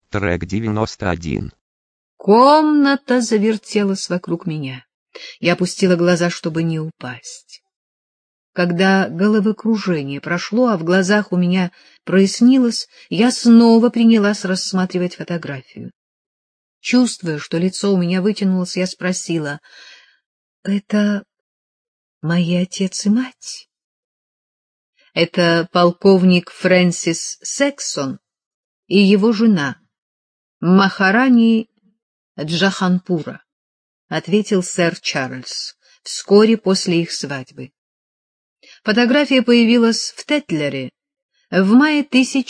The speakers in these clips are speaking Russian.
Трек 91. Комната завертелась вокруг меня. Я опустила глаза, чтобы не упасть. Когда головокружение прошло, а в глазах у меня прояснилось, я снова принялась рассматривать фотографию. Чувствуя, что лицо у меня вытянулось, я спросила: «Это мои отец и мать?» «Это полковник Фрэнсис Сексон и его жена, Махарани Джаханпура», — ответил сэр Чарльз вскоре после их свадьбы. Фотография появилась в Тетлере в мае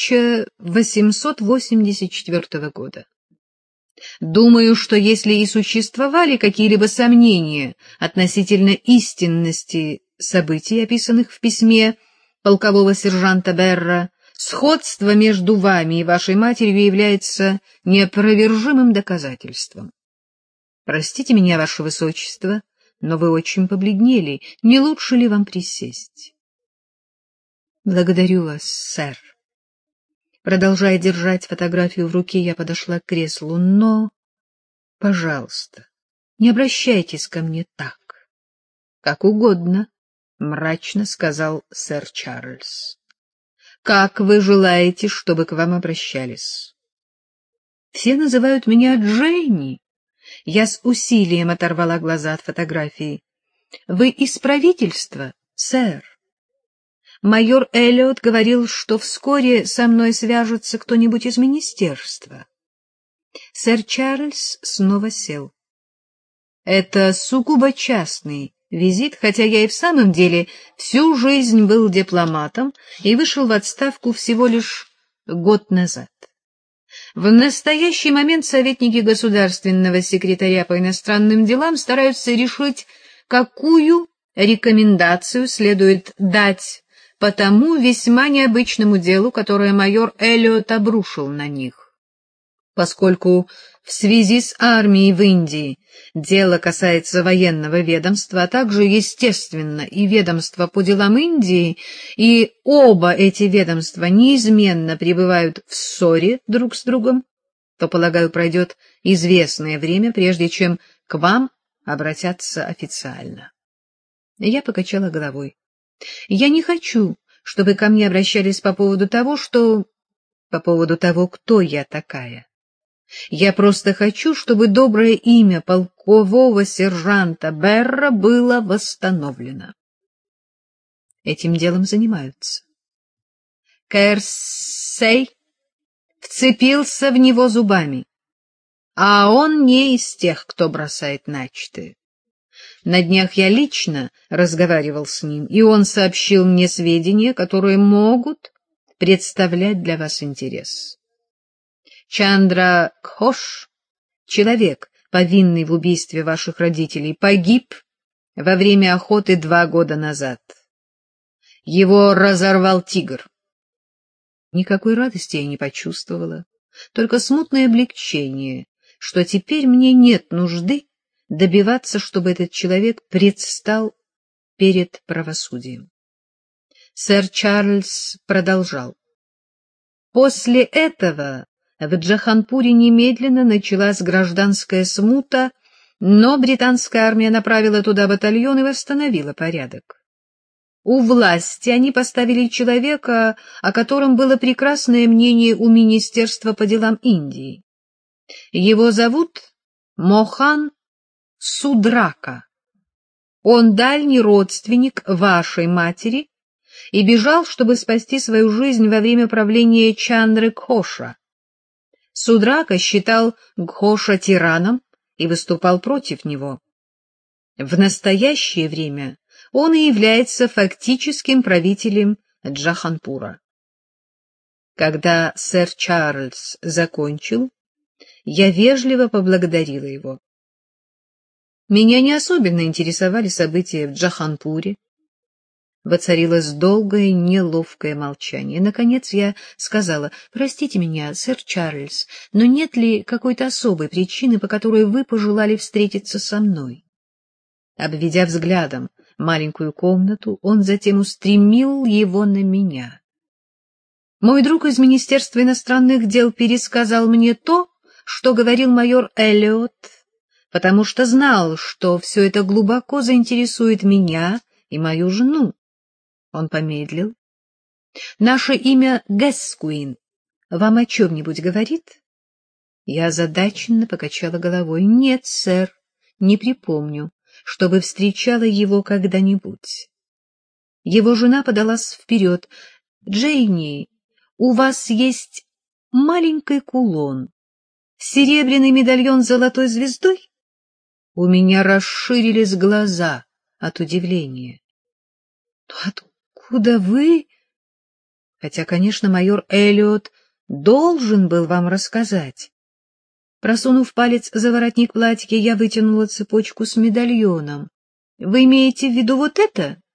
1884 года. Думаю, что если и существовали какие-либо сомнения относительно истинности событий, описанных в письме полкового сержанта Берра, сходство между вами и вашей матерью является неопровержимым доказательством. Простите меня, ваше высочество, но вы очень побледнели. Не лучше ли вам присесть? Благодарю вас, сэр. Продолжая держать фотографию в руке, я подошла к креслу. Но, пожалуйста, не обращайтесь ко мне так. Как угодно, мрачно сказал сэр Чарльз. Как вы желаете, чтобы к вам обращались? Все называют меня Дженни. Я с усилием оторвала глаза от фотографии. Вы из правительства, сэр? Майор Эллиот говорил, что вскоре со мной свяжется кто-нибудь из министерства. Сэр Чарльз снова сел. Это сугубо частный визит, хотя я и в самом деле всю жизнь был дипломатом и вышел в отставку всего лишь год назад. В настоящий момент советники государственного секретаря по иностранным делам стараются решить, какую рекомендацию следует дать по тому весьма необычному делу, которое майор Эллиот обрушил на них. Поскольку в связи с армией в Индии дело касается военного ведомства, а также, естественно, и ведомства по делам Индии, и оба эти ведомства неизменно пребывают в ссоре друг с другом, то, полагаю, пройдет известное время, прежде чем к вам обратятся официально. Я покачала головой. Я не хочу, чтобы ко мне обращались по поводу того, кто я такая. Я просто хочу, чтобы доброе имя полкового сержанта Берра было восстановлено. Этим делом занимаются. Кэрсей вцепился в него зубами, а он не из тех, кто бросает начатое. На днях я лично разговаривал с ним, и он сообщил мне сведения, которые могут представлять для вас интерес. Чандра Кхош, человек, повинный в убийстве ваших родителей, погиб во время охоты 2 года назад. Его разорвал тигр. Никакой радости я не почувствовала, только смутное облегчение, что теперь мне нет нужды добиваться, чтобы этот человек предстал перед правосудием. Сэр Чарльз продолжал. После этого в Джаханпуре немедленно началась гражданская смута, но британская армия направила туда батальон и восстановила порядок. У власти они поставили человека, о котором было прекрасное мнение у Министерства по делам Индии. Его зовут Мохан Судрака. Он дальний родственник вашей матери и бежал, чтобы спасти свою жизнь во время правления Чандры Кхоша. Судрака считал Гхоша тираном и выступал против него. В настоящее время он и является фактическим правителем Джаханпура. Когда сэр Чарльз закончил, я вежливо поблагодарила его. Меня не особенно интересовали события в Джаханпуре. Воцарилось долгое неловкое молчание. Наконец я сказала: «Простите меня, сэр Чарльз, но нет ли какой-то особой причины, по которой вы пожелали встретиться со мной?» Обведя взглядом маленькую комнату, он затем устремил его на меня. Мой друг из Министерства иностранных дел пересказал мне то, что говорил майор Эллиот, потому что знал, что все это глубоко заинтересует меня и мою жену. Он помедлил. Наше имя Гэскуин вам о чем-нибудь говорит? Я озадаченно покачала головой. Нет, сэр, не припомню, чтобы встречала его когда-нибудь. Его жена подалась вперед. Джейни, у вас есть маленький кулон, серебряный медальон с золотой звездой? У меня расширились глаза от удивления. Откуда вы? Хотя, конечно, майор Эллиот должен был вам рассказать. Просунув палец за воротник платья, я вытянула цепочку с медальоном. Вы имеете в виду вот это?